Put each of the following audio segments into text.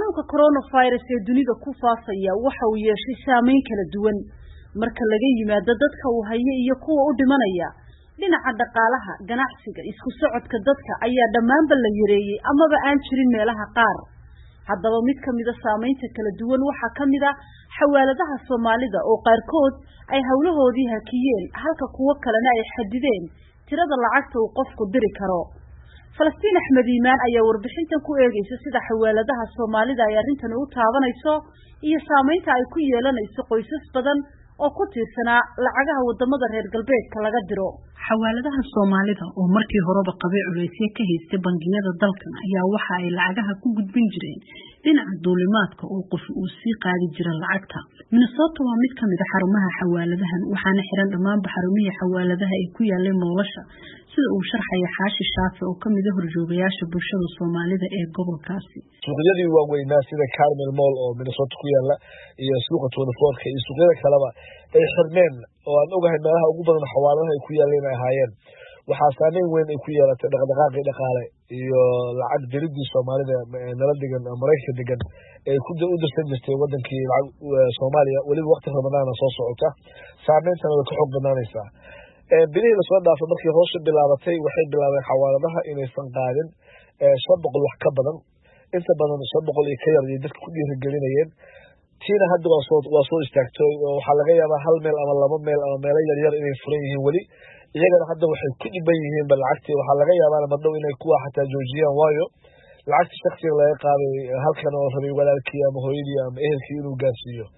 xanuunka coronavirus ee dunida ku faafaya waxa uu yeeshay saameyn kala duwan marka laga yimaado dadka uu hayo iyo kuwa u dhimanaya dhinaca dhaqaalaha ganacsiga isku socodka dadka ayaa dhammaanba la yareeyay amaba aan jirin meelaha qaar haddaba mid kamida saameynta kala duwan waxaa kamida xawaaladaha Soomaalida oo qaarkood ay hawlahoodii hakiyeen halka kuwa kalena ay xadideen tirada lacagta uu qofku diri karo Falastiin Axmed Iimaan ayaa warbixintan ku eegaysa sida xawaaladaha Soomaalida ay arrintan u taabanayso iyo saameynta ay ku yeelanayso qoysas badan oo ku tiirsanaa lacagaha wadamada reer galbeedka laga diro xawaaladaha Soomaalida oo markii horeba qabay culaysyo ka haystay bangiyada dalkan ayaa waxa ay lacagaha ku gudbin jireen dhinaca duulimaadka oo qof uu sii qaadi jiray lacagta Minnesota waa mid kamid ah xarumaha xawaaladahan waxaana xiran dhammaan xarumaha xawaaladaha ay ku yaaleen nolosha sida uu sharxaya Xaashi Shaafi oo kamid ah horjoogayaasha bulshada Soomaalida ee gobolkaasi suuqyadii waaweynaa sida Carmel Mall oo Minnesota ku yaala iyo suuqa 24 iyo suuqyada kaleba ay xirmeen oo aan ogahay meelaha ugu badan xawaaladaha ay ku yaaleen ay hayeen waxa saameyn weyn ay ku yeelatay dhaqdhaqaaqii dhaqaale iyo lacag diridii Soomaalida nala degan Mareykanka degan ee ku dirsan jirtay wadankii lacag Soomaaliya waliba waqti Ramadaan soo socota saameyntan way ka xog badnaanaysaa bilihii la soo dhaafay markii hoos bilaabatay waxay bilaabeen xawaaladaha inaysan qaadin 700 wax ka badan inta badan 700 iyo ka yar ay dadku ku dhiirigelinayeen tiina hadda waa soo istaagtay oo waxa laga yaabaa hal meel ama laba meel ama meel yar yar inay furan yihiin wali iyagana hadda waxay ku dhiban yihiin lacagtii waxa laga yaabaa madhow inay kuwa xataa joojiyaan waayo lacagta shakhsiga laga qaaday halkan oo rabay walaalkii ama hooyadii ama ehelkii inuu gaarsiiyo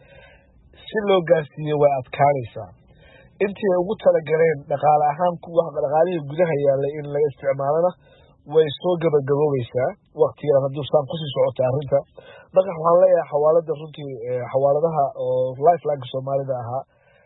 si loo gaarsiiyo way adkaanaysaa intii ugu tala galeen dhaqaale ahaan kuwa dhaqaalihii gudaha yaalay in laga isticmaalana way soo gabagaboobaysaa waqtiga hadduu saan ku sii socota arrinta marka waxaan leeyahay xawaalada runtii xawaaladaha oo lifeline Soomaalida ahaa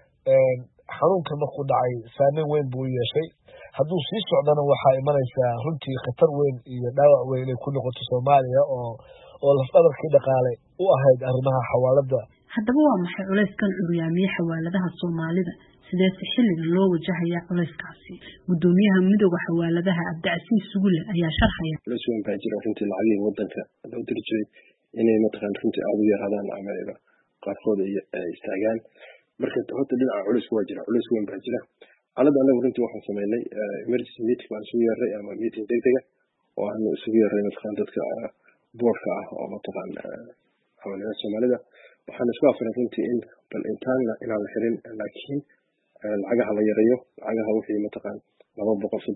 xanuunka markuu dhacay saameyn weyn buu yeeshay hadduu sii socdana waxaa imanaysaa runtii khatar weyn iyo dhaawac weyn ay ku noqoto Soomaaliya oo lafdhabarkii dhaqaale u ahayd arrimaha xawaalada haddaba waa maxay culayskan curyaamiye xawaaladaha Soomaalida sidee xilliga loo wajahayaa culayskaasi gudoomiyaha midowga xawaaladaha Cabdicasiis Sugulle ayaa sharxaya culayskan baa jira runtii lacagii wadanka loo diri jiray inay mataqaan runtii aad u yaraadaan ama qaarkood ay istaagaan marka horta dhinaca culaysku waa jira culays weyn baa jira xaaladda anagu runtii waxaan sameynay emergency meeting baan isugu yeeray ama meeting degdeg ah oo aan isugu yeeray mataqaan dadka boorka ah oo mataqaan xawaaladaha Soomaalida waxaan isku afray runtii in bal intaanna inaan la xirin laakiin lacagaha la yareeyo lacagaha wixii mataqaan 200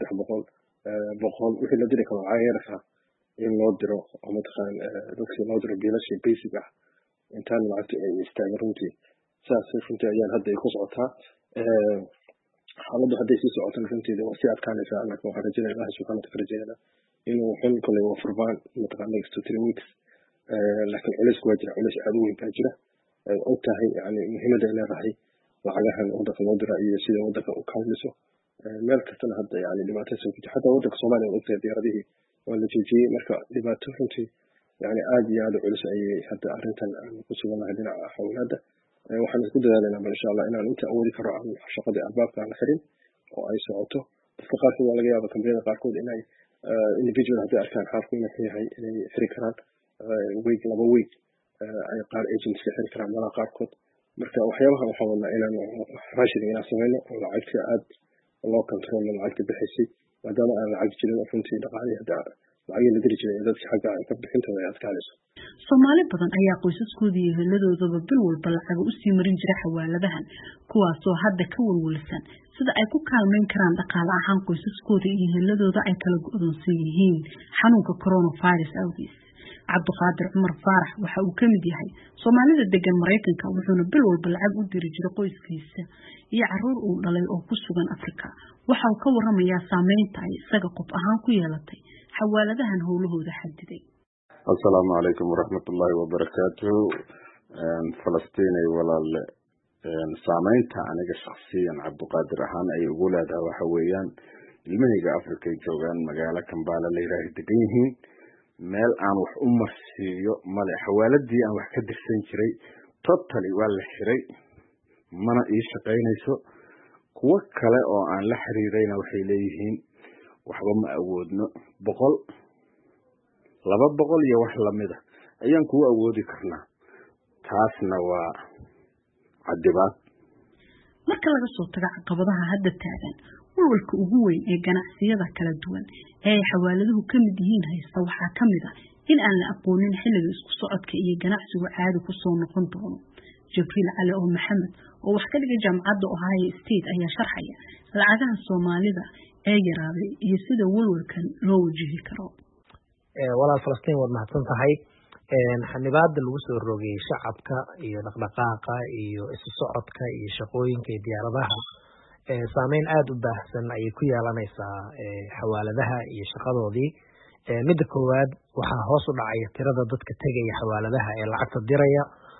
300 wixii la diri karo lacag yar ah in loo diro oo mataqaan dadka loo diro biilasha basic ah intaan lacagta ay istaagan runtii saas runtii ayaan hadda ku socotaa xaaladdu hadday sii socoto runtii waa sii adkaanaysaa laakiin waxaan rajaynayaa Ilaahay subxaanahu wa ta'aala inuu xun kale oo furbaan mataqaan next 3 weeks laakiin culays waa jira culays aad u weyn baa jira oo tahay yani muhiimadda ay leedahay lacagahan wadanka loo dira iyo sida wadanka u kaalmayso meel kastana hadda yani dhibaato soo jirta xataa wadanka Soomaaliya oo ogtahay diyaaradihii waa la joojiyay marka dhibaato runtii yani aad iyo aad u culus ayay hadda arrintan ku suganahay dhinaca xawaalada waxaan isku dadaalaynaa insha Allah inaan inta awoodi karo aan shaqada albaabka aan xirin oo ay socoto dadka qaarkood waa laga yaabaa kambaniyada qaarkood inay individual hadday arkaan xaalku inay yahay inay xiri karaan week laba week ay qaar agents ka xiri karaan meelaha qaarkood marka waxyaabahan waxaan wadnaa inaan raashiga inaan sameyno oo lacagta aad loo control lacagta bixisay maadaama aan lacag jirin runtii dhaqaalihi hadda lacagii la diri jiray dadka xagga ay ka bixintooda ay adkaanayso Soomaali badan ayaa qoysaskooda iyo eheladooda bil walba lacag u sii marin jiray xawaaladahan kuwaasoo hadda ka walwalsan sida ay ku kaalmeyn karaan dhaqaale ahaan qoysaskooda iyo eheladooda ay kala go'doonsan yihiin xanuunka coronavirus awgiis Cabdiqaadir Cumar Faarax waxa uu kamid yahay Soomaalida degan Mareykanka wuxuuna bil walba lacag u diri jiray qoyskiisa iyo caruur uu dhalay oo ku sugan Afrika waxa uu ka waramayaa saameynta ay isaga qof ahaan ku yeelatay xawaaladahan howlahooda xadiday Assalaamu alaykum warahmatullahi wabarakatuh Falastiin walaal saameynta aniga shakhsiyan Cabdiqaadir ahaan ay ugu leedahay waxa weeyaan ilmahayga Afrika joogan magaalo Kampala la yiraahdo degan yihiin meel aan wax u marsiiyo male xawaaladii aan wax ka dirsan jiray totally waa la xiray mana ii shaqeynayso kuwa kale oo aan la xiriirayna waxay leeyihiin waxba ma awoodno 100 200 iyo wax lamida ayaan kuu awoodi karnaa. taasna waa cadibaad. marka laga soo tago caqabadaha hadda taagan, walwalka ugu weyn ee ganacsiyada kala duwan ee xawaaladuhu ka mid yihiin haysta waxaa ka mid ah in aan la aqoonin xilliga isku socodka iyo ganacsigu caadi ku soo noqon doono. Jibriil Cali oo Maxamed oo wax ka dhigay jaamacadda Ohio State ayaa sharxaya lacagaha Soomaalida ee yaraaday iyo sida walwalkan loo wajihi karo. walaal Falastiin waad mahadsan tahay. xanibaada lagu soo rogay shacabka iyo dhaqdhaqaaqa iyo isu socodka iyo shaqooyinka iyo diyaaradaha saameyn aad u baahsan ayay ku yeelanaysaa xawaaladaha iyo shaqadoodii. midda koowaad waxaa hoos u dhacaya tirada dadka tegaya xawaaladaha ee lacagta diraya.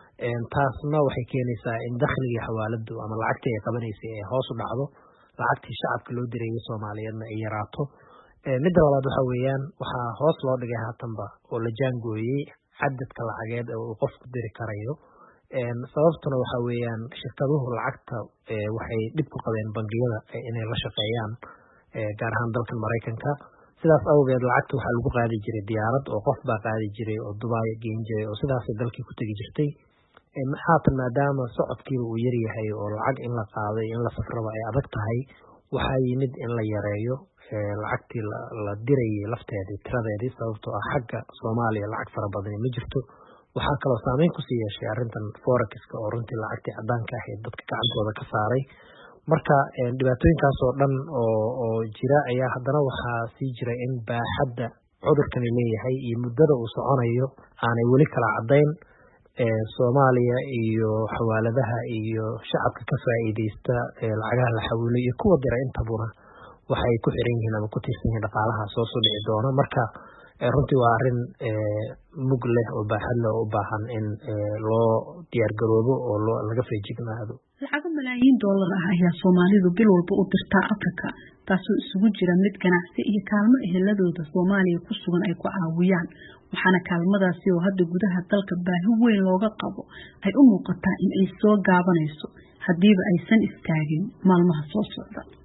taasna waxay keenaysaa in dakhliga xawaaladu ama lacagtii ay qabanaysay ee hoos u dhacdo, lacagtii shacabka loo dirayay Soomaaliyeedna ay yaraato. midda labaad waxa weeyaan waxaa hoos loo dhigay haatanba oo la jaangooyey cadadka lacageed ee uu qofku diri karayo. sababtuna waxa weeyaan shirkaduhu lacagta waxay dhib ku qabeen bangiyada inay la shaqeeyaan gaar ahaan dalkan Mareykanka. sidaas awgeed lacagta waxaa lagu qaadi jiray diyaarad oo qof baa qaadi jiray oo Dubai geyn jiray oo sidaas dalkii ku tagi jirtay. haatan maadaama socodkiiba uu yar yahay oo lacag in la qaaday in la safraba ay adag tahay, waxaa yimid in la yareeyo lacagtii la dirayay lafteedii tiradeedii, sababtoo ah xagga Soomaaliya lacag fara badan ma jirto. waxaa kaloo saameyn ku sii yeeshay arrintan forex-ka oo runtii lacagtii caddaanka ahayd dadka gacantooda ka saaray. marka dhibaatooyinkaas oo dhan oo jira ayaa haddana waxaa sii jira in baaxadda cudurkani leeyahay iyo muddada uu soconayo aanay weli kala caddayn. Soomaaliya iyo xawaaladaha iyo shacabka ka faa'iideysta lacagaha la xawilo iyo kuwa dira intabuna waxay ku xiran yihiin ama ku tiirsan yihiin dhaqaalaha soo dhici doona. marka runtii waa arrin mug leh oo baaxad leh oo u baahan in loo diyaar garoobo oo laga feejignaado. lacago malaayiin dollar ah ayaa Soomaalidu bil walba u dirtaa Afrika, taasoo isugu jira mid ganacsi iyo kaalmo eheladooda Soomaaliya ku sugan ay ku caawiyaan. waxaana kaalmadaasi oo hadda gudaha dalka baahi weyn looga qabo ay u muuqataa in ay soo gaabanayso haddiiba aysan istaagin maalmaha soo socda.